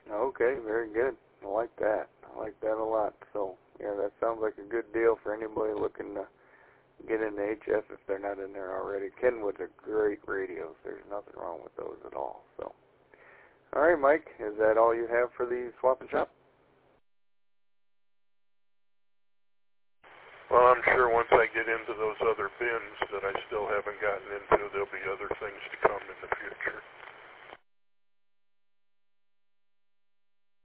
Okay, very good. I like that. I like that a lot. So, yeah, that sounds like a good deal for anybody looking to get into HF if they're not in there already. Kenwood's are great radios. There's nothing wrong with those at all. So, all right, Mike, is that all you have for the Swap and Shop? Well, I'm sure once I get into those other bins that I still haven't gotten